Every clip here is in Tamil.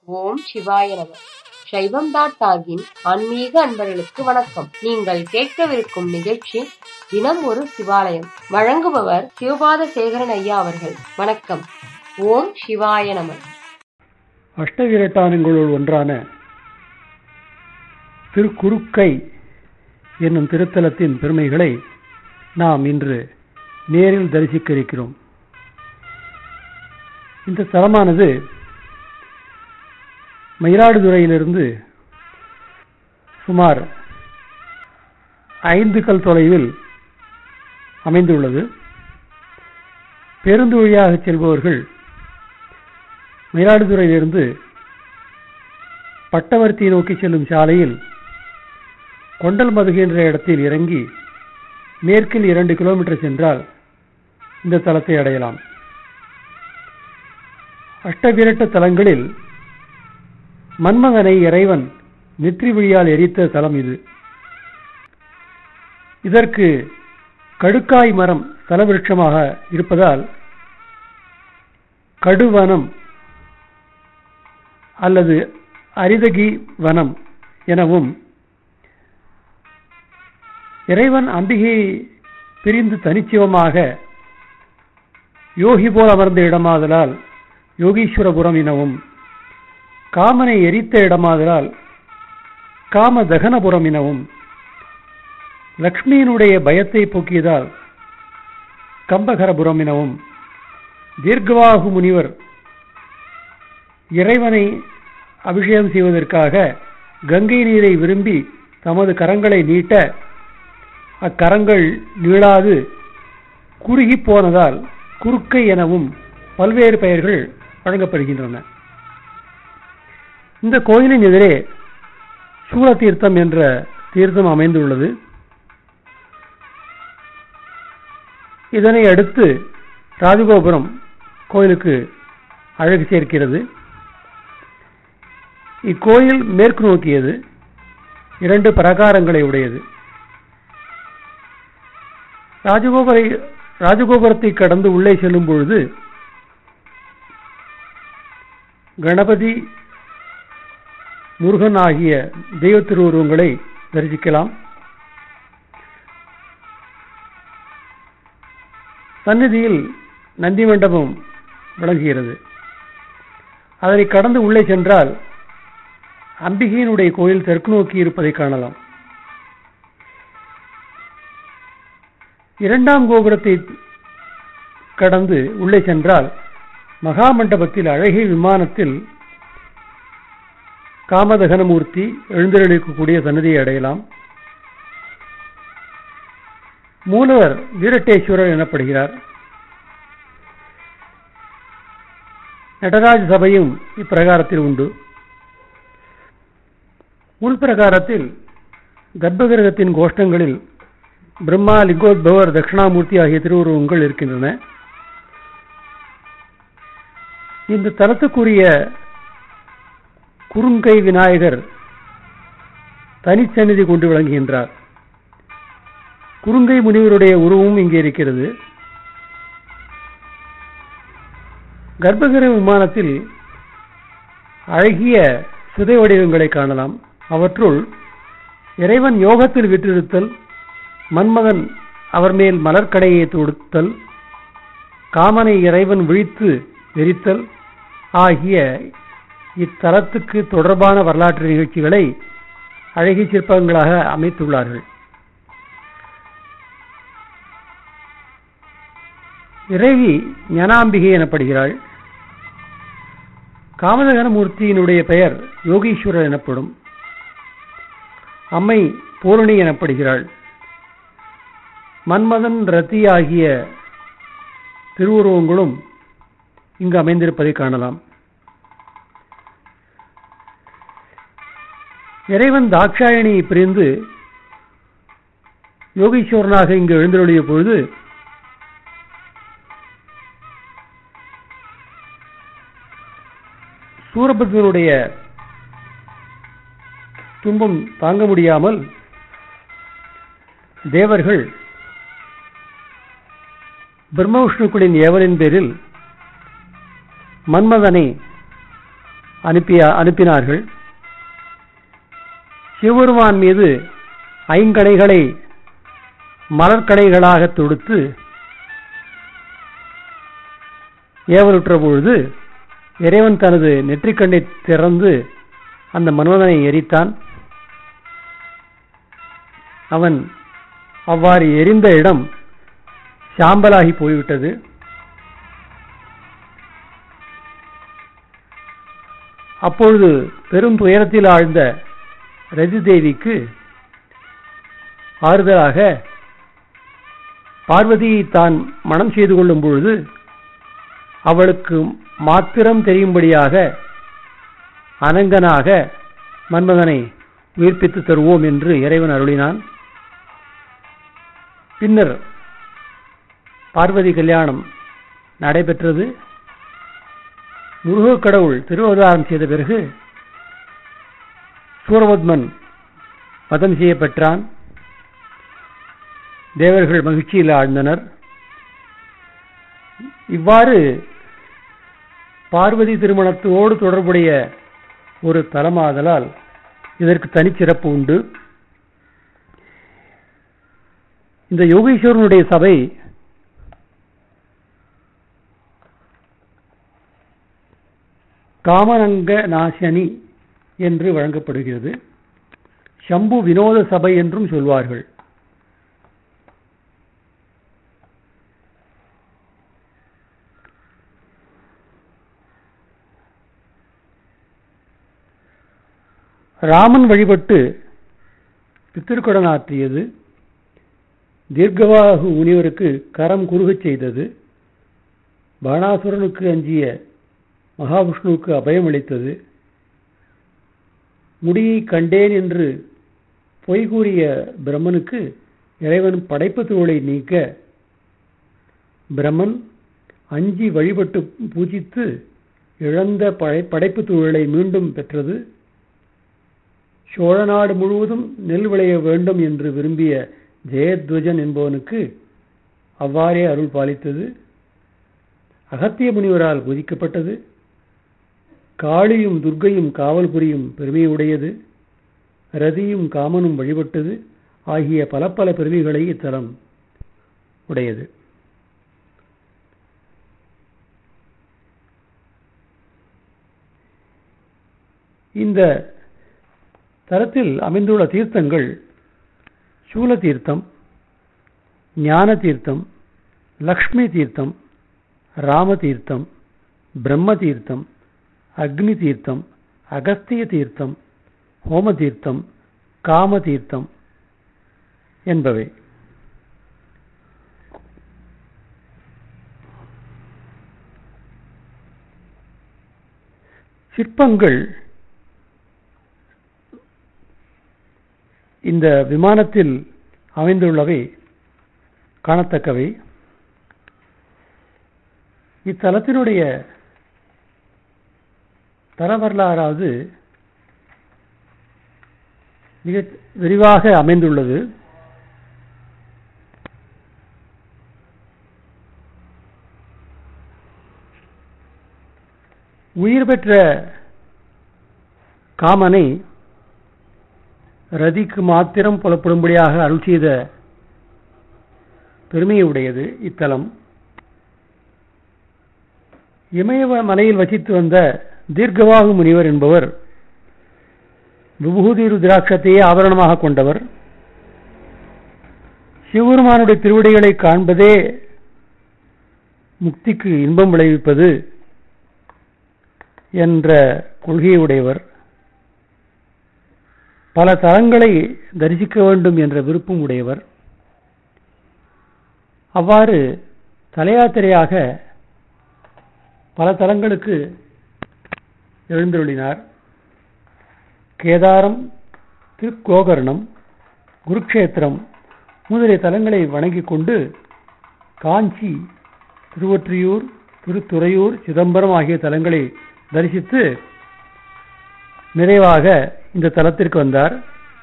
ஓம் சிவாய நம. சைவம்.டாகின் ஆன்மீக அன்பர்களுக்கு வணக்கம். நீங்கள் கேட்கவிருக்கும் நிகழ்ச்சி தினம் ஒரு சிவாலயம். வழங்குபவர் சிவபாத சேகரன் ஐயா அவர்கள். வணக்கம். ஓம் சிவாய நம. அஷ்டவிரட்டானங்களுள் ஒன்றான திருக்குறுக்கை என்னும் திருத்தலத்தின் பெருமைகளை நாம் இன்று நேரில் தரிசிக்க இருக்கிறோம். இந்த தலமானது மயிலாடுதுறையிலிருந்து சுமார் 5 கல் தொலைவில் அமைந்துள்ளது. பேருந்து வழியாக செல்பவர்கள் மயிலாடுதுறையிலிருந்து பட்டவர்த்தி நோக்கி செல்லும் சாலையில் கொண்டல் மதுகு என்ற இடத்தில் இறங்கி மேற்கில் 2 கிலோமீட்டர் சென்றால் இந்த தலத்தை அடையலாம். அஷ்டவிரட்ட தலங்களில் மன்மதனை இறைவன் நெற்றி விழியால் எரித்த தலம் இது. இதற்கு கடுக்காய் மரம் தலவிருட்சமாக இருப்பதால் கடுவனம் அல்லது அரிதகி வனம் எனவும், இறைவன் அம்பிகை பிரிந்து தனிச்சிவமாக யோகி போல் அமர்ந்த இடமாதலால் யோகீஸ்வரபுரம் எனவும், காமனை எரித்த இடமாதலால் காம தகனபுரம் எனவும், லக்ஷ்மியினுடைய பயத்தை போக்கியதால் கம்பகரபுரம் எனவும், தீர்க்கவாகு முனிவர் இறைவனை அபிஷேகம் செய்வதற்காக கங்கை நீரை விரும்பி தமது கரங்களை நீட்ட அக்கரங்கள் நீளாது குறுகி போனதால் குறுக்கை எனவும் பல்வேறு பெயர்கள் வழங்கப்படுகின்றன. இந்த கோயிலின் எதிரே சூழ தீர்த்தம் என்ற தீர்த்தம் அமைந்துள்ளது. இதனை அடுத்து ராஜகோபுரம் கோயிலுக்கு அழகு சேர்க்கிறது. இக்கோயில் மேற்கு நோக்கியது, 2 பிரகாரங்களை உடையது. ராஜகோபுரத்தை கடந்து உள்ளே செல்லும் பொழுது கணபதி, முருகன் ஆகிய தெய்வ திருவுருவங்களை தரிசிக்கலாம். சந்நிதியில் நந்தி மண்டபம் விளங்குகிறது. அதனை கடந்து உள்ளே சென்றால் அம்பிகையினுடைய கோயில் தெற்கு நோக்கி இருப்பதை காணலாம். 2ஆம் கோபுரத்தை கடந்து உள்ளே சென்றால் மகா மண்டபத்தில் அழகிய விமானத்தில் காமதகனமூர்த்தி எழுந்தருளிக்கக்கூடிய சன்னதியை அடையலாம். மூலவர் வீரட்டேஸ்வரர் எனப்படுகிறார். நடராஜ சபையும் இப்பிரகாரத்தில் உண்டு. உள்பிரகாரத்தில் கர்ப்பகிரகத்தின் கோஷ்டங்களில் பிரம்மா, லிங்கோத்பவர், தட்சிணாமூர்த்தி ஆகிய திருவுருவங்கள் இருக்கின்றன. இந்த தலத்துக்குரிய குறுங்கை விநாயகர் தனிச்சந்நிதி கொண்டு விளங்குகின்றார். குறுங்கை முனிவருடைய உருவமும் இங்கே இருக்கிறது. கர்ப்பகிரக விமானத்தில் அழகிய சிதை வடிவங்களை காணலாம். அவற்றுள் இறைவன் யோகத்தில் விற்றிருத்தல், மன்மதன் அவர் மேல் மலர்கடையை தொடுத்தல், காமனை இறைவன் விழித்து எரித்தல் ஆகிய இத்தலத்துக்கு தொடர்பான வரலாற்று நிகழ்ச்சிகளை அழகிய சிற்பங்களாக அமைத்துள்ளார்கள். இறைவி ஞானாம்பிகை எனப்படுகிறாள். காமதகனமூர்த்தியினுடைய பெயர் யோகீஸ்வரர் எனப்படும். அம்மை பூரணி எனப்படுகிறாள். மன்மதன், ரதி ஆகிய திருவுருவங்களும் இங்கு அமைந்திருப்பதை காணலாம். இறைவன் தாட்சாயணியை பிரிந்து யோகீஸ்வரனாக இங்கு எழுந்தருளிய பொழுது சூரபத்மனுடைய துன்பம் தாங்க முடியாமல் தேவர்கள் பிரம்ம விஷ்ணுக்களின் ஏவலின் பேரில் மன்மதனை அனுப்பினார்கள். சிவபெருமான் மீது ஐங்கணைகளை மலர்கணைகளாக தொடுத்து ஏவலுற்ற பொழுது இறைவன் தனது நெற்றிக்கண்ணை திறந்து அந்த மன்மதனை எரித்தான். அவன் அவ்வாறு எரிந்த இடம் சாம்பலாகி போய்விட்டது. அப்பொழுது பெரும் துயரத்தில் ஆழ்ந்த ரதி தேவிக்கு ஆறுதலாக பார்வதியை தான் மனம் செய்து கொள்ளும் பொழுது அவளுக்கு மாத்திரம் தெரியும்படியாக அனங்கனாக மன்மதனை உயிர்ப்பித்து தருவோம் என்று இறைவன் அருளினான். பின்னர் பார்வதி கல்யாணம் நடைபெற்றது. முருகக் கடவுள் திருவதாரம் செய்த பிறகு சூரபத்மன் வதம் செய்யப்பெற்றான். தேவர்கள் மகிழ்ச்சியில் ஆழ்ந்தனர். இவ்வாறு பார்வதி திருமணத்தோடு தொடர்புடைய ஒரு தலமாதலால் இதற்கு தனிச்சிறப்பு உண்டு. இந்த யோகீஸ்வரனுடைய சபை காமனங்க நாசனி என்று வழங்கப்படுகிறது. சம்பு வினோத சபை என்றும் சொல்வார்கள். ராமன் வழிபட்டு பித்திருக்கடன் ஆற்றியது, தீர்க்கவாகு முனிவருக்கு கரம் குறுகச் செய்தது, பாணாசுரனுக்கு அஞ்சிய மகாவிஷ்ணுவுக்கு அபயம் அளித்தது, முடியை கண்டேன் என்று பொய் கூறிய பிரம்மனுக்கு இறைவன் படைப்பு தூளை நீக்க பிரம்மன் அஞ்சி வழிபட்டு பூஜித்து இழந்த படைப்பு தூளை மீண்டும் பெற்றது, சோழ நாடு முழுவதும் நெல் விளைய வேண்டும் என்று விரும்பிய ஜெயத்வஜன் என்பவனுக்கு அவ்வாறே அருள் பாலித்தது, அகத்திய முனிவரால் பூஜிக்கப்பட்டது, காளியும் துர்க்கையும் காவல் புரியும் பெருமையுடையது, ரதியும் காமனும் வழிபட்டது ஆகிய பல பல பெருமைகளை இத்தலம் உடையது. இந்த தலத்தில் அமைந்துள்ள தீர்த்தங்கள் சூல தீர்த்தம், ஞான தீர்த்தம், லக்ஷ்மி தீர்த்தம், ராம தீர்த்தம், பிரம்ம தீர்த்தம், அக்னி தீர்த்தம், அகஸ்திய தீர்த்தம், ஹோம தீர்த்தம், காம தீர்த்தம் என்பவை. சிற்பங்கள் இந்த விமானத்தில் அமைந்துள்ளவை காணத்தக்கவை. இத்தலத்தினுடைய தல வரலாறாவது மிக விரிவாக அமைந்துள்ளது. உயிர் பெற்ற காமனை ரதிக்கு மாத்திரம் புலப்படும்படியாக அருள் செய்த பெருமையுடையது இத்தலம். இமய மலையில் வசித்து வந்த தீர்க்கவாகு முனிவர் என்பவர் விபூதி ருத்ராட்சத்தையே ஆபரணமாக கொண்டவர். சிவபெருமானுடைய திருவடிகளை காண்பதே முக்திக்கு இன்பம் விளைவிப்பது என்ற கொள்கையுடையவர். பல தலங்களை தரிசிக்க வேண்டும் என்ற விருப்பம் உடையவர். அவ்வாறு தலையாத்திரையாக பல தலங்களுக்கு எழுந்தருளினார். கேதாரம், திருக்கோகர்ணம், குருக்ஷேத்திரம் முதலிய தலங்களை வணங்கிக் கொண்டு காஞ்சி, திருவொற்றியூர், திருத்துறையூர், சிதம்பரம் ஆகிய தலங்களை தரிசித்து நிறைவாக இந்த தலத்திற்கு வந்தார்.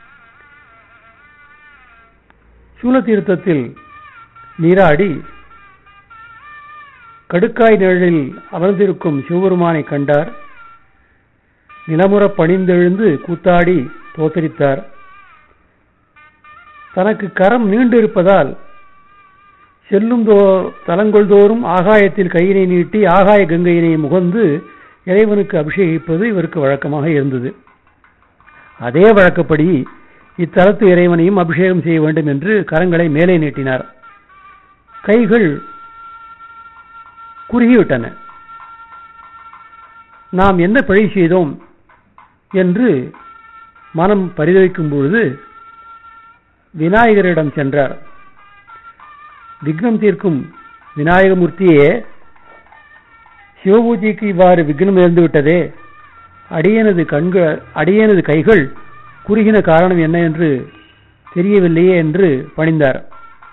சூலதீர்த்தத்தில் நீராடி கடுக்காய் நிழலில் அமர்ந்திருக்கும் சிவபெருமானை கண்டார். நிலமுற பணிந்தெழுந்து கூத்தாடி தோத்தரித்தார். தனக்கு கரம் நீண்டிருப்பதால் செல்லும் தலங்கொள்தோறும் ஆகாயத்தில் கையினை நீட்டி ஆகாய கங்கையினை முகந்து இறைவனுக்கு அபிஷேகிப்பது இவருக்கு வழக்கமாக இருந்தது. அதே வழக்கப்படி இத்தலத்து இறைவனையும் அபிஷேகம் செய்ய வேண்டும் என்று கரங்களை மேலே நீட்டினார். கைகள் குறுகிவிட்டன. நாம் என்ன பிழை செய்தோம் என்று மனம் பரிதவிக்கும் பொழுது விநாயகரிடம் சென்றார். விக்னம் தீர்க்கும் விநாயகமூர்த்தியே, சிவபூஜைக்கு இவ்வாறு விக்னம் நேர்ந்து விட்டதே, அடியேனது கைகள் குறுகின காரணம் என்ன என்று தெரியவில்லையே என்று பணிந்தார்.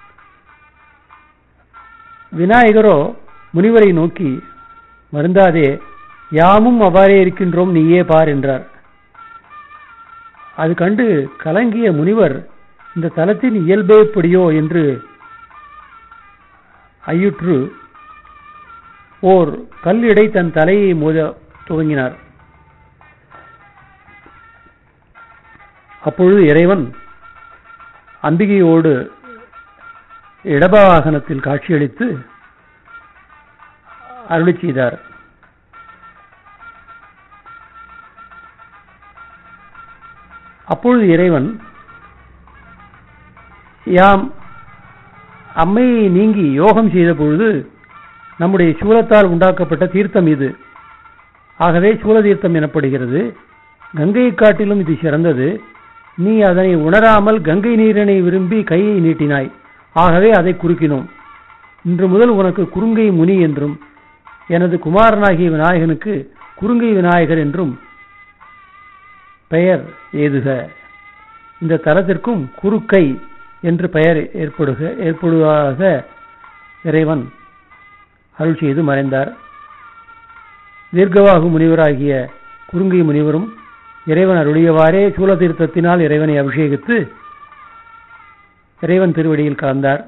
விநாயகரோ முனிவரை நோக்கி, வருந்தாதே, யாமும் அவ்வாறே இருக்கின்றோம், நீயே பார் என்றார். அது கண்டு கலங்கிய முனிவர், இந்த தலத்தின் இயல்பே எப்படியோ என்று ஐயுற்று ஓர் கல்லிடை தன் தலையை மோத துவங்கினார். அப்பொழுது இறைவன் அம்பிகையோடு இடபாகனத்தில் காட்சியளித்து அருளி செய்தார். அப்பொழுது இறைவன், யாம் அம்மையை நீங்கி யோகம் செய்த பொழுது நம்முடைய சூலத்தால் உண்டாக்கப்பட்ட தீர்த்தம் இது. ஆகவே சூல தீர்த்தம் எனப்படுகிறது. கங்கையை காட்டிலும் இது சிறந்தது. நீ அதனை உணராமல் கங்கை நீரினை விரும்பி கையை நீட்டினாய். ஆகவே அதை குறுக்கினோம். இன்று முதல் உனக்கு குறுங்கை முனி என்றும் எனது குமாரனாகிய விநாயகனுக்கு குறுங்கை விநாயகர் என்றும் பெயர் ஏதுக. இந்த தலத்திற்கும் குறுக்கை என்று பெயர் ஏற்படுவதாக இறைவன் அருள் செய்து மறைந்தார். தீர்க்கவாகு முனிவராகிய குறுங்கை முனிவரும் இறைவன் அருளியவாறே சூலதீர்த்தத்தினால் இறைவனை அபிஷேகித்து இறைவன் திருவடியில் கலந்தார்.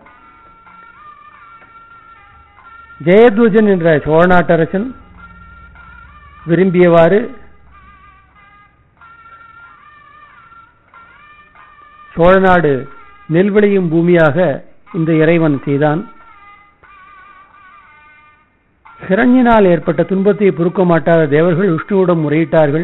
ஜெயத்வஜன் என்ற சோழ நாட்டரசன் விரும்பியவாறு சோழநாடு நெல் விளையும் பூமியாக இந்த இறைவன் செய்தான். ஹிரண்யனால் ஏற்பட்ட துன்பத்தை பொறுக்க மாட்டாத தேவர்கள் விஷ்ணுவிடம் முறையிட்டார்கள்.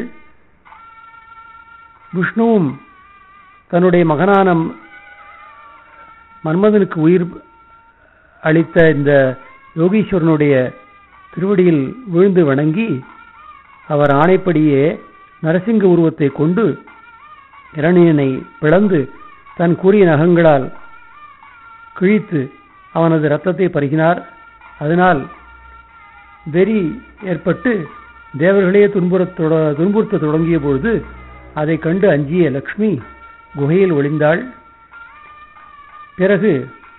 விஷ்ணுவும் தன்னுடைய மகனான மன்மதனுக்கு உயிர் அளித்த இந்த யோகீஸ்வரனுடைய திருவடியில் விழுந்து வணங்கி அவர் ஆணைப்படியே நரசிங்க உருவத்தை கொண்டு இரணியனை பிளந்து தன் கூறிய நகங்களால் கிழித்து அவனது இரத்தத்தை பருகினார். அதனால் வெறி ஏற்பட்டு தேவர்களே துன்புறுத்த தொடங்கிய பொழுது அதை கண்டு அஞ்சிய லக்ஷ்மி குகையில் ஒளிந்தாள். பிறகு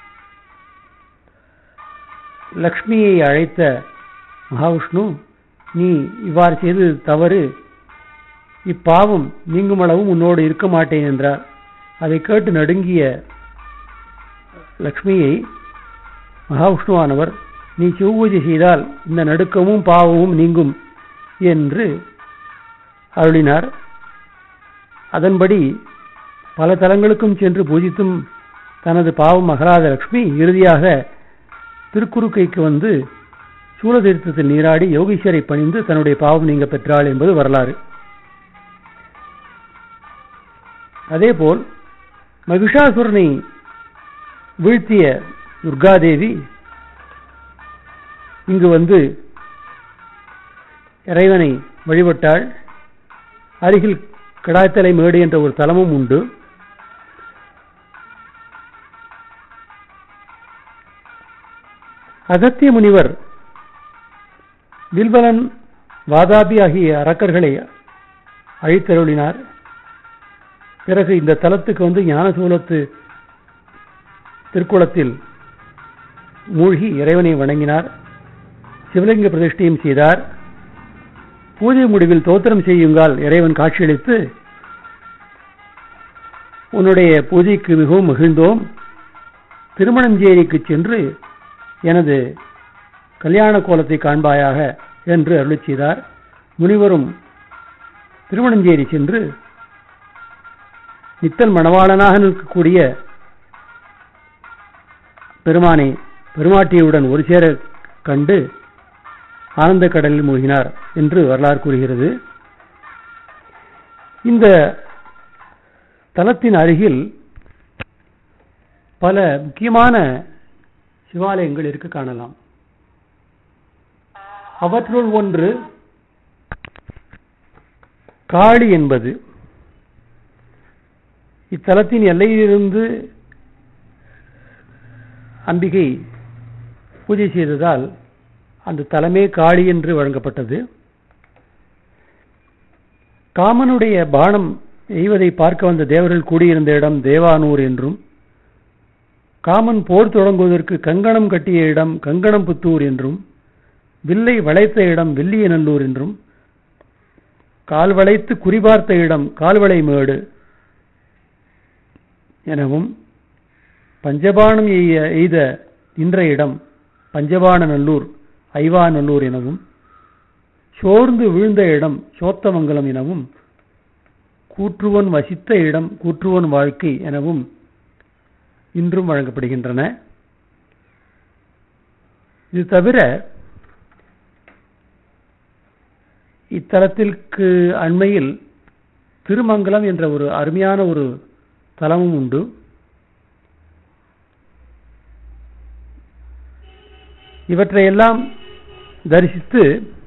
லக்ஷ்மியை அழைத்த மகாவிஷ்ணு, நீ இவ்வாறு செய்தது தவறு, இப்பாவம் நீங்கும் அளவும் உன்னோடு இருக்க மாட்டேன் என்றார். அதை கேட்டு நடுங்கிய லக்ஷ்மியை மகாவிஷ்ணுவானவர், நீ சிவபூஜை செய்தால் இந்த நடுக்கமும் பாவமும் நீங்கும் என்று அருளினார். அதன்படி பல தலங்களுக்கும் சென்று பூஜித்தும் தனது பாவம் அகராத லக்ஷ்மி இறுதியாக திருக்குறுக்கைக்கு வந்து சூலதீர்த்தத்தில் நீராடி யோகீஸ்வரை பணிந்து தன்னுடைய பாவம் நீங்க பெற்றாள் என்பது வரலாறு. அதேபோல் மகிஷாசுரனை வீழ்த்திய துர்காதேவி இங்கு வந்து இறைவனை வழிபட்டாள். அருகில் கிடாத்தலை மேடு என்ற ஒரு தலமும் உண்டு. அகத்திய முனிவர் வில்வலன் வாதாபி ஆகிய அரக்கர்களை அழித்தருளினார். பிறகு இந்த தலத்துக்கு வந்து ஞானசூலத்து திருக்குளத்தில் மூழ்கி இறைவனை வணங்கினார். சிவலிங்க பிரதிஷ்டையும் செய்தார். பூஜை முடிவில் தோத்திரம் செய்யுங்கால் இறைவன் காட்சியளித்து, உன்னுடைய பூஜைக்கு மிகவும் மகிழ்ந்தோம், திருமணஞ்சேரிக்கு சென்று எனது கல்யாண கோலத்தை காண்பாயாக என்று அருளி செய்தார். முனிவரும் திருவணஞ்சேரி சென்று நித்தல் மணவாளனாக நிற்கக்கூடிய பெருமானை பெருமாட்டியுடன் ஒரு சேர கண்டு ஆனந்த கடலில் மூழ்கினார் என்று வரலாறு கூறுகிறது. இந்த தலத்தின் அருகில் பல முக்கியமான சிவாலயங்கள் இருக்க காணலாம். அவற்றுள் ஒன்று காளி என்பது. இத்தலத்தின் எல்லையிலிருந்து அம்பிகை பூஜை செய்ததால் அந்த தலமே காளி என்று வழங்கப்பட்டது. காமனுடைய பானம் எய்வதை பார்க்க வந்த தேவர்கள் கூடியிருந்த இடம் தேவானூர் என்றும், காமன் போர் தொடங்குவதற்கு கங்கணம் கட்டிய இடம் கங்கணம் புத்தூர் என்றும், வில்லை வளைத்த இடம் வில்லியநல்லூர் என்றும், கால் வளைத்து குறிபார்த்த இடம் கால்வளை மேடு எனவும், பஞ்சபாணம் எய்த நின்ற இடம் பஞ்சபாண நல்லூர் ஐவாநல்லூர் எனவும், சோர்ந்து வீழ்ந்த இடம் சோத்தமங்கலம் எனவும், கூற்றுவன் வசித்த இடம் கூற்றுவன் வாழ்க்கை எனவும் இன்றும் வழங்கப்படுகின்றன. இது தவிர இத்தலத்திற்கு அண்மையில் திருமங்கலம் என்ற ஒரு அருமையான ஒரு தலமும் உண்டு. இவற்றையெல்லாம் தரிசித்து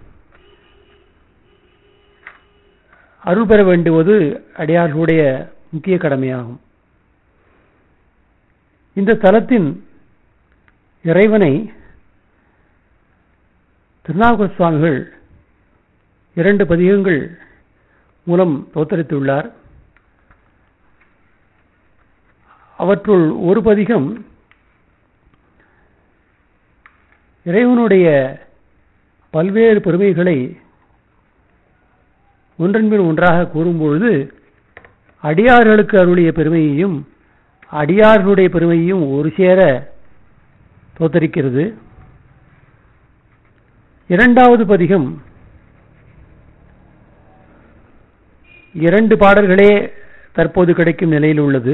அருள் பெற வேண்டுவது அடியார்களுடைய முக்கிய கடமையாகும். இந்த தலத்தின் இறைவனை திருநாவுக்கரசு சுவாமிகள் 2 பதிகங்கள் மூலம் தோத்தரித்துள்ளார். அவற்றுள் ஒரு பதிகம் இறைவனுடைய பல்வேறு பெருமைகளை ஒன்றன்பின் ஒன்றாக கூறும்பொழுது அடியார்களுக்கு அருளிய பெருமையையும் அடியார்களுடைய பெருமையையும் ஒரு சேர தோத்தரிக்கிறது. 2வது பதிகம் 2 பாடல்களே தற்போது கிடைக்கும் நிலையில் உள்ளது.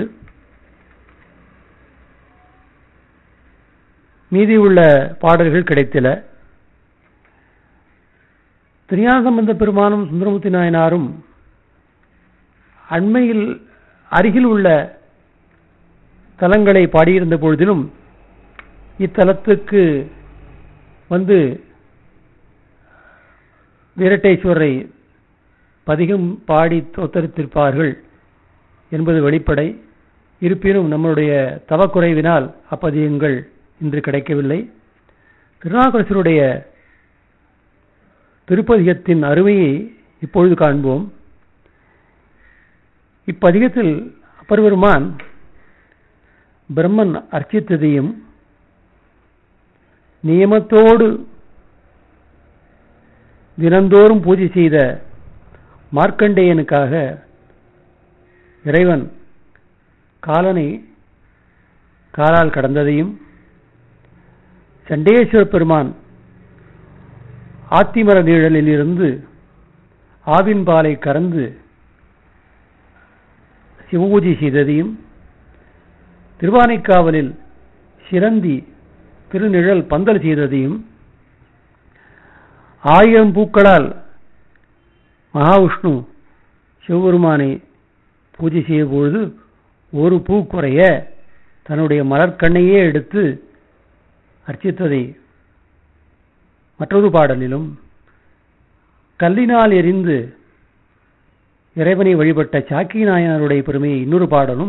மீதி உள்ள பாடல்கள் கிடைத்தில. திருஞானசம்பந்த பெருமானும் சுந்தரமூர்த்தி நாயனாரும் அண்மையில் அருகில் உள்ள தலங்களை பாடியிருந்த பொழுதிலும் இத்தலத்துக்கு வந்து வீரட்டேஸ்வரரை பதிகம் பாடி தோத்தரித்திருப்பார்கள் என்பது வெளிப்படை. இருப்பினும் நம்முடைய தவக்குறைவினால் அப்பதிகங்கள் இன்று கிடைக்கவில்லை. திருநாவுக்கரசருடைய திருப்பதிகத்தின் அருமையை இப்பொழுது காண்போம். இப்பதிகத்தில் அப்பெருமான் பிரம்மன் அர்ச்சித்ததையும் நியமத்தோடு தினந்தோறும் பூஜை செய்த மார்க்கண்டேயனுக்காக இறைவன் காலனை காலால் கடந்ததையும், சண்டேஸ்வர பெருமான் ஆத்திமர நிழலில் இருந்து ஆவின் பாலை கறந்து சிவபூஜை செய்ததையும், திருவானைக்காவலில் சிரந்தி திருநிழல் பந்தல் செய்ததையும், 1000 பூக்களால் மகாவிஷ்ணு சிவபெருமானை பூஜை செய்ய பொழுது ஒரு பூ குறைய தன்னுடைய மலர்கண்ணையே எடுத்து அர்ச்சித்ததை மற்றொரு பாடலிலும், கல்லினால் எரிந்து இறைவனை வழிபட்ட சாக்கி நாயனாருடைய பெருமையை இன்னொரு பாடலும்,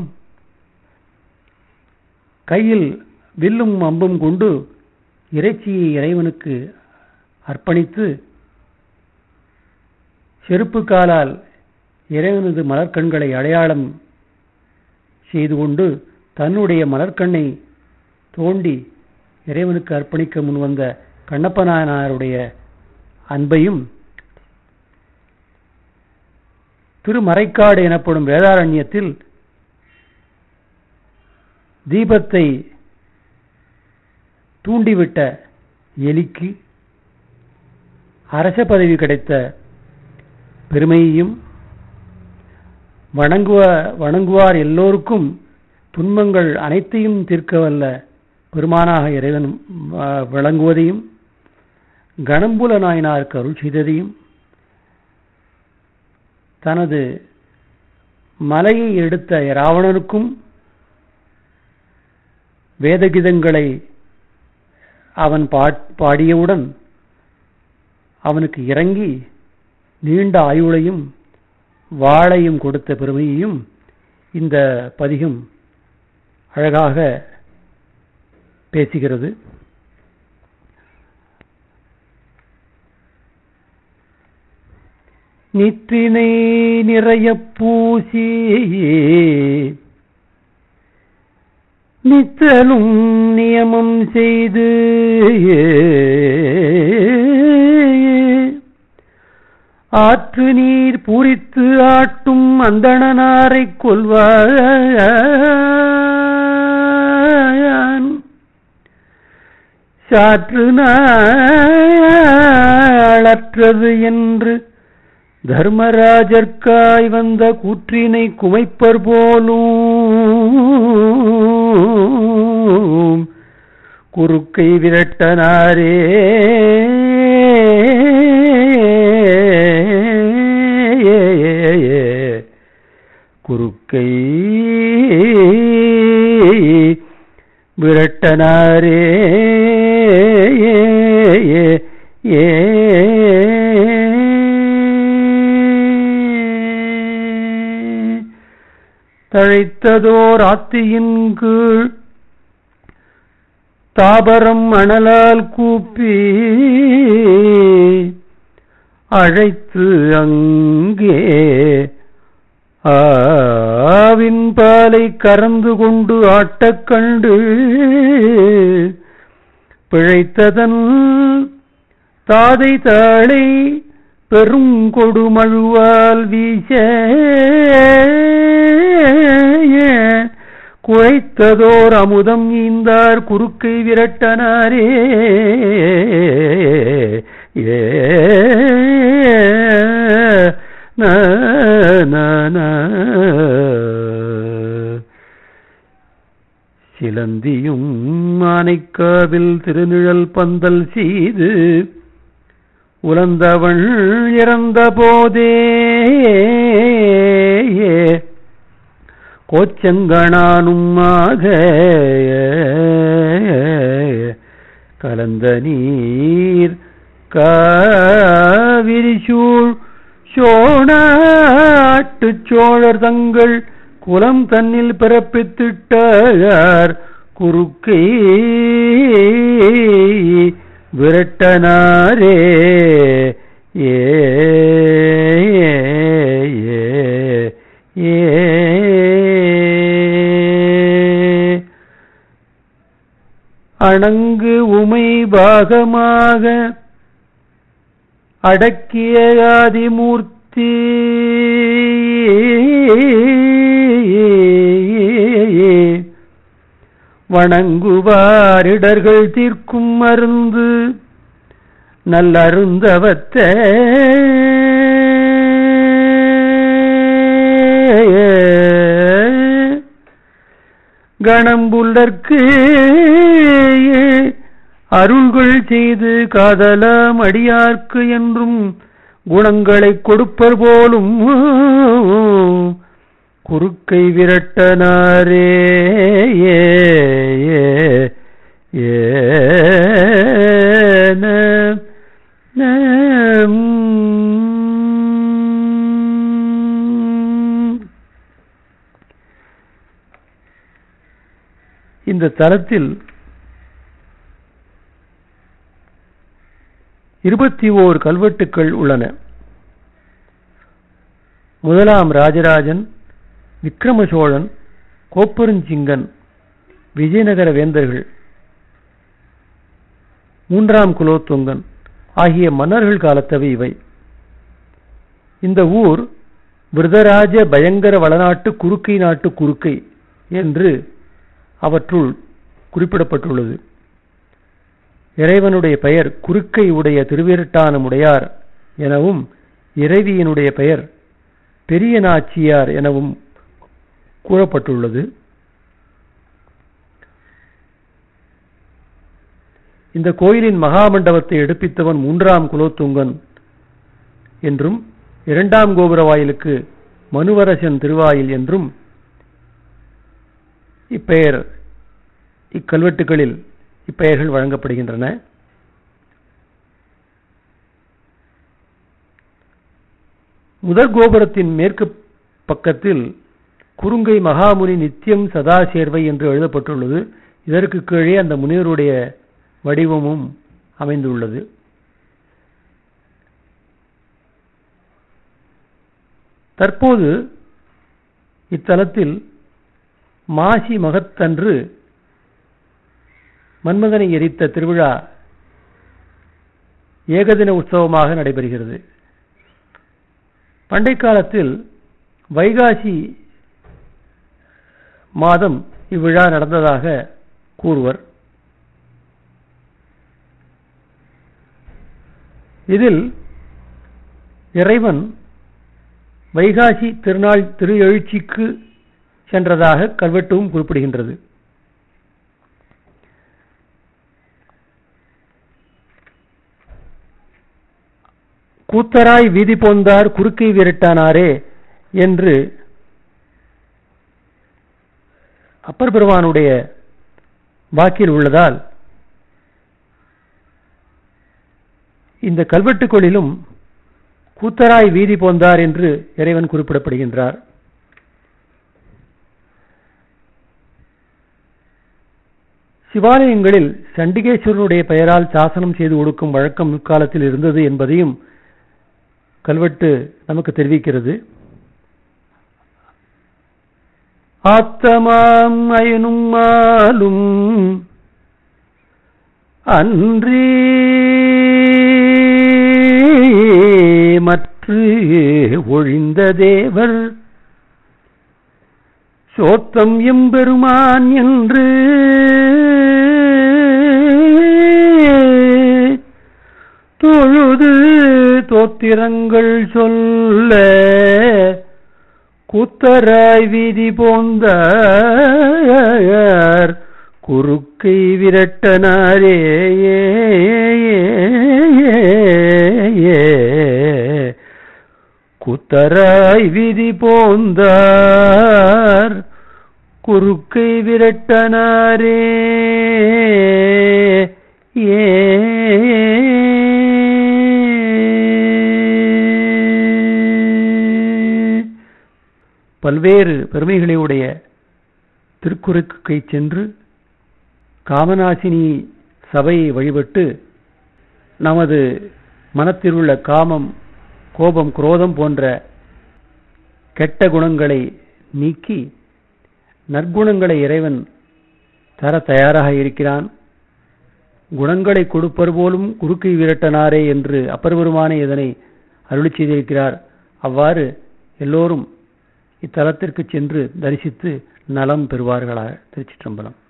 கையில் வில்லும் அம்பும் கொண்டு இறைச்சியை இறைவனுக்கு அர்ப்பணித்து செருப்பு காலால் இறைவனது மலர்கண்களை அடையாளம் செய்து கொண்டு தன்னுடைய மலர்கண்ணை தோண்டி இறைவனுக்கு அர்ப்பணிக்க முன்வந்த கண்ணப்ப நாயனாருடைய அன்பையும், திருமறைக்காடு எனப்படும் வேதாரண்யத்தில் தீபத்தை தூண்டிவிட்ட எலிக்கு அரச பதவி கிடைத்த பெருமையையும், வணங்குவார் எல்லோருக்கும் துன்பங்கள் அனைத்தையும் தீர்க்க வல்ல பெருமானாக இறைவன் விளங்குவதையும், கணம்புல நாயனாருக்கு அருள் செய்ததையும், தனது மலையை எடுத்த இராவணனுக்கும் வேதகீதங்களை அவன் பாடியவுடன் அவனுக்கு இறங்கி நீண்ட ஆயுளையும் வாளையும் கொடுத்த பெருமையையும் இந்த பதிகம் அழகாக பேசுகிறது. நிற்றினை நிறைய பூசி நித்தலும் நியமம் செய்து ஆற்று நீர் பூரித்து ஆட்டும் அந்தணனாரை கொல்வான் சாற்று நாளற்றது என்று தர்மராஜர்க்காய் வந்த கூற்றினை குமைப்பர் போலும் குறுக்கை விரட்டனாரே குறுக்கை விரட்டனாரே தழைத்ததோர் ஆத்தியின் கீழ் தாபரம் அனலால் கூப்பி அழைத்து அங்கே ஆவின் பாலை கறந்து கொண்டு ஆட்டக் கண்டு பிழைத்ததன் தாதை தாளை பெருங்கொடுமழுவால் வீச குழைத்ததோர் அமுதம் ஈந்தார் குறுக்கை விரட்டனாரே ஏ சிலந்தியும் ஆனைக்காவில் திருநிழல் பந்தல் செய்து உலர்ந்தவள் இறந்த போதே கோச்சங்கனானுமாக கலந்த நீர் காவிரிசூழ் சோழநாட்டு சோழர் தங்கள் குலம் தன்னில் பிறப்பித்திட்டார் குறுக்கை விரட்டனாரே ஏ அணங்கு உமை பாகமாக அடக்கிய ஆதிமூர்த்தி வணங்குவாரிடர்கள் தீர்க்கும் மருந்து நல்லருந்தவத்த கணம்புள்ளற்கு அருள்கள் செய்து காதலாம் அடியார்க்கு என்றும் குணங்களை கொடுப்பர் போலும் குறுக்கை விரட்டனாரே இந்த தலத்தில் 21 கல்வெட்டுக்கள் உள்ளன. முதலாம் ராஜராஜன், விக்ரம சோழன், கோப்பெருஞ்சிங்கன், விஜயநகர வேந்தர்கள், 3ஆம் குலோத்துங்கன் ஆகிய மன்னர்கள் காலத்தவை இவை. இந்த ஊர் விருதராஜ பயங்கர வளநாட்டு குறுக்கை நாட்டு குறுக்கை என்று அவற்றுள் குறிப்பிடப்பட்டுள்ளது. இறைவனுடைய பெயர் குறுக்கை உடைய திருவிரட்டான உடையார் எனவும், இறைவியினுடைய பெயர் பெரிய நாச்சியார் எனவும் கூறப்பட்டுள்ளது. இந்த கோயிலின் மகாமண்டபத்தை எடுப்பித்தவன் 3ஆம் குலோத்துங்கன் என்றும் 2ஆம் கோபுர வாயிலுக்கு மனுவரசன் திருவாயில் என்றும் இக்கல்வெட்டுகளில் இப்பெயர்கள் வழங்கப்படுகின்றன. முதற் கோபுரத்தின் மேற்கு பக்கத்தில் குறுங்கை மகாமுனி நித்தியம் சதா சேர்வை என்று எழுதப்பட்டுள்ளது. இதற்கு கீழே அந்த முனிவருடைய வடிவமும் அமைந்துள்ளது. தற்போது இத்தலத்தில் மாசி மகத்தன்று மன்மதனை எரித்த திருவிழா ஏகதின உற்சவமாக நடைபெறுகிறது. பண்டை காலத்தில் வைகாசி மாதம் இவ்விழா நடந்ததாக கூறுவர். இதில் இறைவன் வைகாசி திருநாள் திரு எழுச்சிக்கு சென்றதாக கல்வெட்டும் குறிப்பிடுகின்றது. கூத்தராய் வீதி போந்தார் குறுக்கை விரட்டானாரே என்று அப்பர் பெருமானுடைய வாக்கில் உள்ளதால் இந்த கல்வெட்டுக்களிலும் கூத்தராய் வீதி போந்தார் என்று இறைவன் குறிப்பிடப்படுகின்றார். சிவாலயங்களில் சண்டிகேஸ்வரனுடைய பெயரால் சாசனம் செய்து ஒடுக்கும் வழக்கம் முற்காலத்தில் இருந்தது என்பதையும் கல்வெட்டு நமக்கு தெரிவிக்கிறது. ஆத்தமாம் அயனும் மாலும் அன்றி மற்று ஒழிந்த தேவர் சோத்தம் எம்பெருமான் என்று தொழுது தோத்திரங்கள் சொல்ல கூத்தராய் வீதி போந்தார் குறுக்கை விரட்டனாரே கூத்தராய் வீதி போந்தார் குறுக்கை விரட்டனாரே பல்வேறு பெருமைகளையுடைய திருக்குறுக்கை சென்று காமநாசினி சபையை வழிபட்டு நமது மனத்தில் உள்ள காமம், கோபம், குரோதம் போன்ற கெட்ட குணங்களை நீக்கி நற்குணங்களை இறைவன் தர தயாராக இருக்கிறான். குணங்களை கொடுப்பர் போலும் குறுக்கை விரட்டனாரே என்று அப்பர் பெருமானே இதனை அருளி செய்திருக்கிறார். அவ்வாறு எல்லோரும் இத்தலத்திற்கு சென்று தரிசித்து நலம் பெறுவார்களாக. திருச்சிற்றம்பலம்.